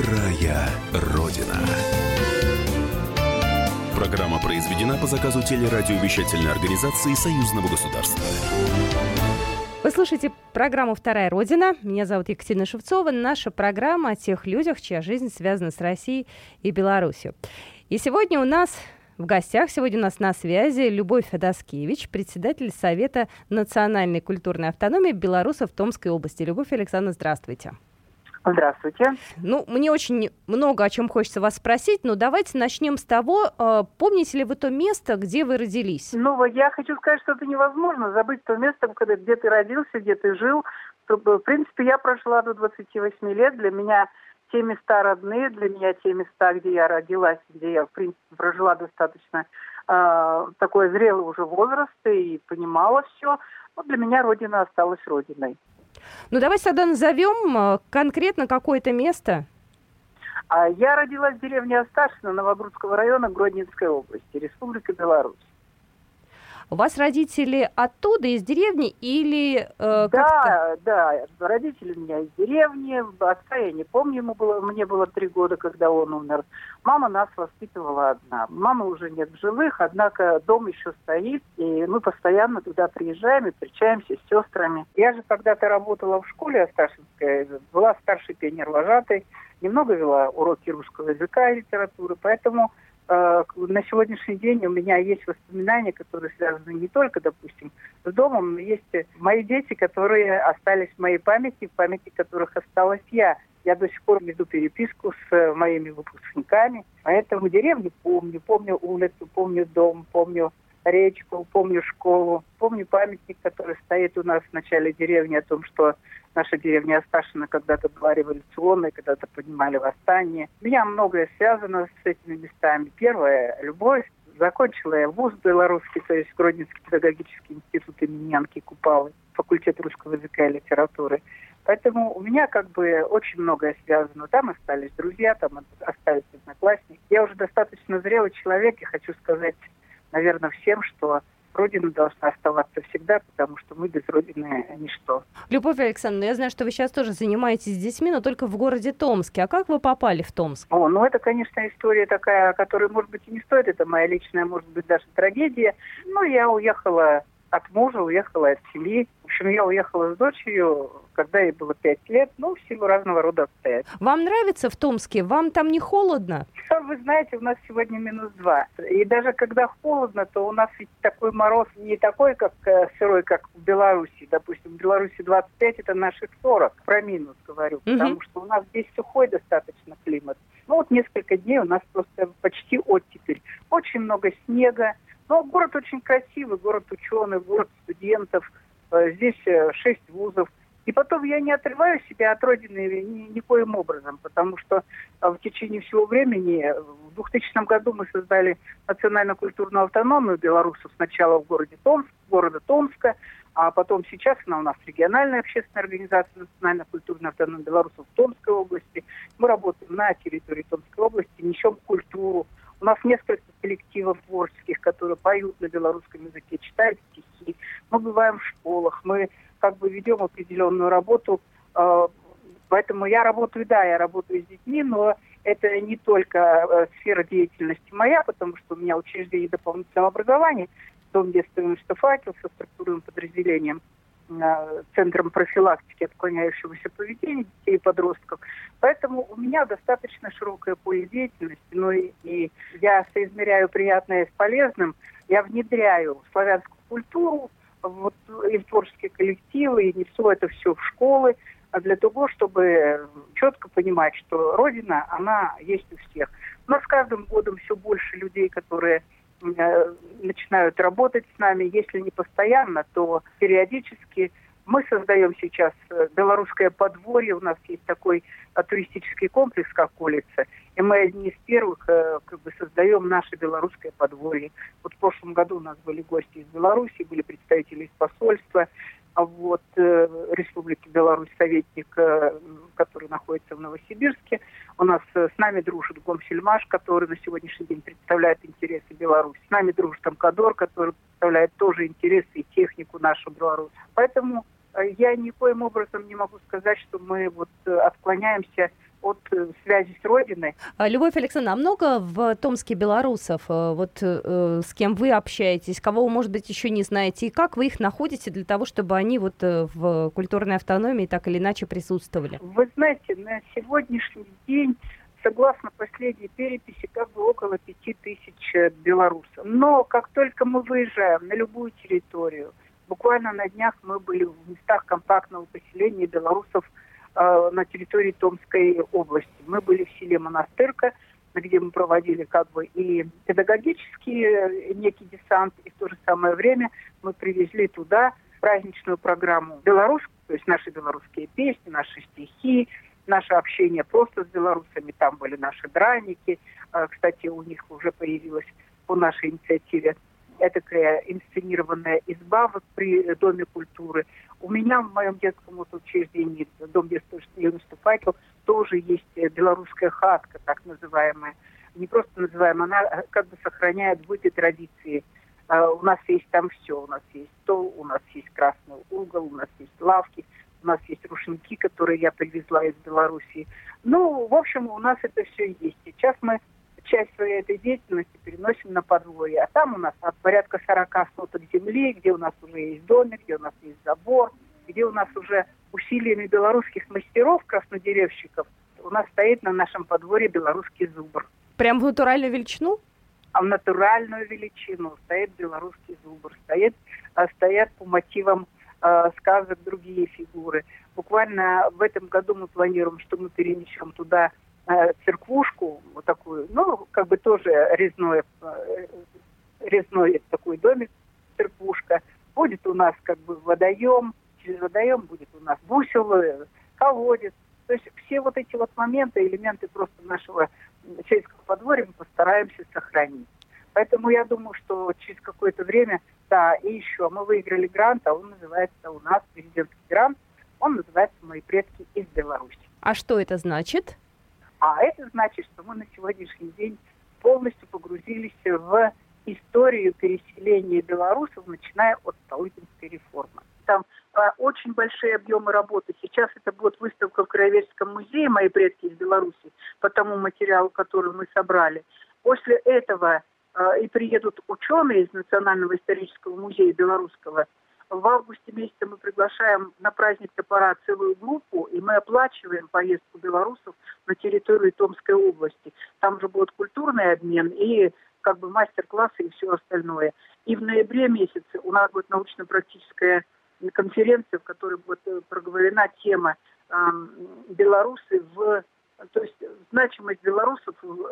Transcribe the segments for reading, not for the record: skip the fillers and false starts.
Вторая Родина. Программа произведена по заказу телерадиовещательной организации Союзного государства. Вы слушаете программу «Вторая Родина». Меня зовут Екатерина Шевцова. Наша программа о тех людях, чья жизнь связана с Россией и Беларусью. И сегодня у нас на связи Любовь Адаскевич, председатель Совета национальной культурной автономии белорусов в Томской области. Любовь Александровна, здравствуйте. Здравствуйте. Мне очень много о чем хочется вас спросить, но давайте начнем с того, помните ли вы то место, где вы родились? Я хочу сказать, что это невозможно забыть то место, где ты родился, где ты жил. В принципе, я прожила до 28 лет. Для меня те места родные, для меня те места, где я родилась, где я, в принципе, прожила достаточно такой зрелый уже возраст и понимала все. Для меня Родина осталась Родиной. Давайте тогда назовем конкретно какое-то место. Я родилась в деревне Асташино Новогрудского района Гродненской области, Республика Беларусь. У вас родители оттуда, из деревни, или Да, родители у меня из деревни. Отца я не помню, мне было 3 года, когда он умер. Мама нас воспитывала одна. Мамы уже нет в живых, однако дом еще стоит, и мы постоянно туда приезжаем и встречаемся с сестрами. Я же когда-то работала в школе Асташинской, была старшей пионер-вожатой, немного вела уроки русского языка и литературы, поэтому на сегодняшний день у меня есть воспоминания, которые связаны не только, допустим, с домом, но есть мои дети, которые остались в моей памяти, в памяти которых осталась я. Я до сих пор веду переписку с моими выпускниками, поэтому деревню помню улицу, помню дом, помню речку, помню школу, помню памятник, который стоит у нас в начале деревни о том, что наша деревня Асташино когда-то была революционной, когда-то поднимали восстание. У меня многое связано с этими местами. Первое – любовь. Закончила я вуз белорусский, то есть Гродненский педагогический институт имени Янки Купалы, факультет русского языка и литературы. Поэтому у меня очень многое связано. Там остались друзья, там остались одноклассники. Я уже достаточно зрелый человек и хочу сказать, наверное, всем, что Родина должна оставаться всегда, потому что мы без Родины ничто. Любовь Александровна, я знаю, что вы сейчас тоже занимаетесь с детьми, но только в городе Томске. А как вы попали в Томск? Это, конечно, история такая, которая, может быть, и не стоит. Это моя личная, может быть, даже трагедия. Я уехала от мужа, уехала от семьи. В общем, я уехала с дочерью, когда ей было 5 лет, в силу разного рода обстоятельств. Вам нравится в Томске? Вам там не холодно? Вы знаете, у нас сегодня -2. И даже когда холодно, то у нас ведь такой мороз не такой, как сырой, как в Беларуси. Допустим, в Беларуси 25, это наших 40, про минус говорю, потому что у нас здесь сухой достаточно климат. Несколько дней у нас просто почти оттепель. Очень много снега. Но город очень красивый, город ученых, город студентов. Здесь 6 вузов. И потом я не отрываю себя от Родины никоим образом, потому что в течение всего времени, в 2000 году мы создали национально-культурную автономию белорусов сначала в города Томска, а потом сейчас она у нас региональная общественная организация национально-культурной автономии белорусов в Томской области. Мы работаем на территории Томской области, несем культуру. У нас несколько коллективов творческих, которые поют на белорусском языке, читают стихи. Мы бываем в школах, мы ведем определенную работу. Поэтому я работаю с детьми, но это не только сфера деятельности моя, потому что у меня учреждение дополнительного образования, Дом детства юношества «Факел» со структурным подразделением, Центром профилактики отклоняющегося поведения детей и подростков. Поэтому у меня достаточно широкое поле деятельности, и я соизмеряю приятное с полезным, я внедряю славянскую культуру и в творческие коллективы, и несу это все в школы, для того, чтобы четко понимать, что Родина, она есть у всех. У нас с каждым годом все больше людей, которые начинают работать с нами, если не постоянно, то периодически. Мы создаем сейчас белорусское подворье, у нас есть такой туристический комплекс, как улица, и мы одни из первых создаем наше белорусское подворье. В прошлом году у нас были гости из Беларуси, были представители из посольства, Республики Беларусь, советник, который находится в Новосибирске. У нас с нами дружит Гомсельмаш, который на сегодняшний день представляет интересы Беларуси. С нами дружит Амкадор, который представляет тоже интересы и технику нашу Беларусь. Поэтому я никоим образом не могу сказать, что мы отклоняемся от связи с Родиной. Любовь Александровна, а много в Томске белорусов? С кем вы общаетесь, кого вы, может быть, еще не знаете? И как вы их находите для того, чтобы они в культурной автономии так или иначе присутствовали? Вы знаете, на сегодняшний день, согласно последней переписи, около 5000 белорусов. Но как только мы выезжаем на любую территорию, буквально на днях мы были в местах компактного поселения белорусов на территории Томской области. Мы были в селе Монастырка, где мы проводили и педагогический некий десант, и в то же самое время мы привезли туда праздничную программу белорусскую, то есть наши белорусские песни, наши стихи, наше общение просто с белорусами. Там были наши драники. Кстати, у них уже появилась по нашей инициативе такая инсценированная изба при Доме культуры. У меня в моем детском учреждении, Дом детства юности «Факел», тоже есть белорусская хатка, так называемая. Не просто называемая, она как бы сохраняет быт и традиции. У нас есть там все. У нас есть стол, у нас есть красный угол, у нас есть лавки, у нас есть рушники, которые я привезла из Белоруссии. В общем, у нас это все есть. Сейчас мы часть своей этой деятельности переносим на подворье. А там у нас порядка 40 соток земли, где у нас уже есть домик, где у нас есть забор, где у нас уже усилиями белорусских мастеров, краснодеревщиков, у нас стоит на нашем подворье белорусский зубр. Прям в натуральную величину? А в натуральную величину стоит белорусский зубр. Стоят по мотивам сказок другие фигуры. Буквально в этом году мы планируем, что мы перенесем туда церквушку, такую, тоже резной такой домик, церквушка. Будет у нас водоем, через водоем будет у нас бусел, колодец. То есть все эти моменты, элементы просто нашего сельского подворья мы постараемся сохранить. Поэтому я думаю, что через какое-то время, и еще мы выиграли грант, он называется у нас президентский грант, он называется «Мои предки из Беларуси». А что это значит? А это значит, что мы на сегодняшний день полностью погрузились в историю переселения белорусов, начиная от Столыпинской реформы. Там очень большие объемы работы. Сейчас это будет выставка в Краеведческом музее «Мои предки из Беларуси» по тому материалу, который мы собрали. После этого и приедут ученые из Национального исторического музея белорусского. В августе месяце мы приглашаем на праздник топора целую группу, и мы оплачиваем поездку белорусов на территорию Томской области. Там же будет культурный обмен и мастер-классы и все остальное. И в ноябре месяце у нас будет научно-практическая конференция, в которой будет проговорена тема белорусы то есть значимость белорусов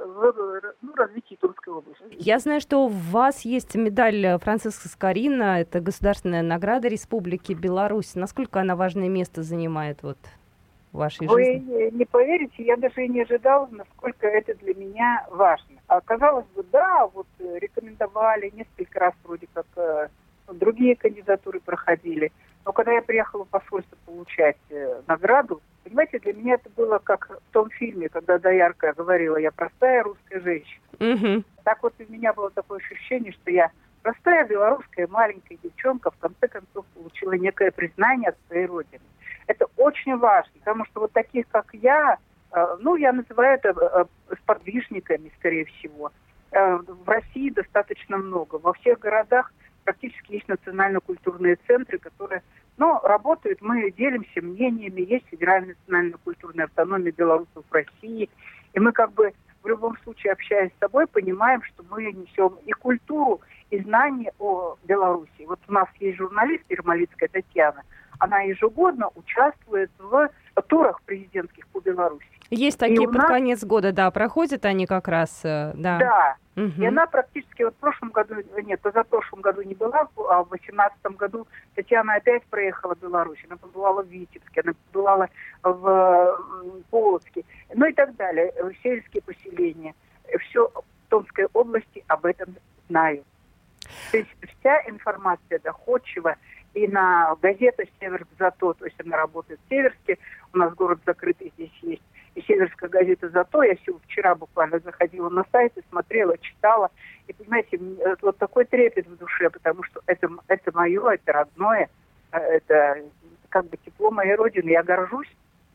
в развитии Томской области. Я знаю, что у вас есть медаль Франциска Скорина, это государственная награда Республики Беларусь. Насколько она важное место занимает в вашей жизни? Вы не поверите, я даже и не ожидала, насколько это для меня важно. А казалось бы, рекомендовали несколько раз, вроде как другие кандидатуры проходили. Но когда я приехала в посольство получать награду, понимаете, для меня это было как в том фильме, когда Доярка говорила: «Я простая русская женщина». Угу. Так вот у меня было такое ощущение, что я простая белорусская маленькая девчонка в конце концов получила некое признание от своей родины. Это очень важно, потому что таких, как я называю это сподвижниками, скорее всего. В России достаточно много. Во всех городах практически есть национально-культурные центры, которые, работают, мы делимся мнениями, есть Федеральная национальная культурная автономия белорусов в России, и мы в любом случае, общаясь с собой, понимаем, что мы несем и культуру, и знания о Беларуси. У нас есть журналист Ермолицкая Татьяна, она ежегодно участвует в турах президентских по Беларуси. Есть такие под конец года, проходят они как раз, да. Да. Угу. И она практически позапрошлом году не была, а в 2018 году Татьяна опять проехала в Беларусь. Она побывала в Витебске, она побывала в Полоцке, и так далее. Сельские поселения. Все в Томской области об этом знают. То есть вся информация доходчива. И на газета «Северск зато», то есть она работает в Северске, у нас город закрытый здесь есть, и «Северская газета зато», я вчера буквально заходила на сайт и смотрела, читала, и, понимаете, такой трепет в душе, потому что это мое, это родное, это тепло моей родины, я горжусь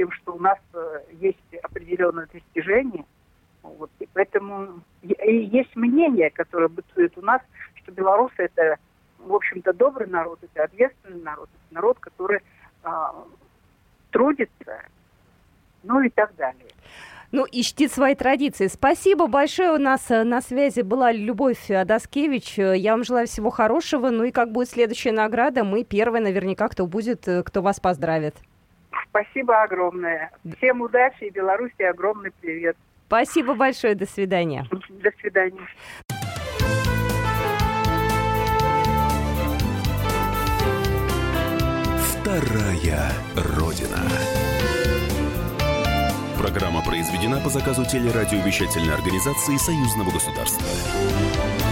тем, что у нас есть определенные достижения. Вот. И поэтому и есть мнение, которое бытует у нас, что белорусы это, в общем-то, добрый народ, это ответственный народ, это народ, который трудится, ну и так далее. Ну, и чтит свои традиции. Спасибо большое. У нас на связи была Любовь Даскевич. Я вам желаю всего хорошего. Ну и как будет следующая награда, мы первые наверняка, кто будет, кто вас поздравит. Спасибо огромное. Всем удачи и Беларуси огромный привет. Спасибо большое. До свидания. До свидания. Вторая Родина. Программа произведена по заказу телерадиовещательной организации Союзного государства.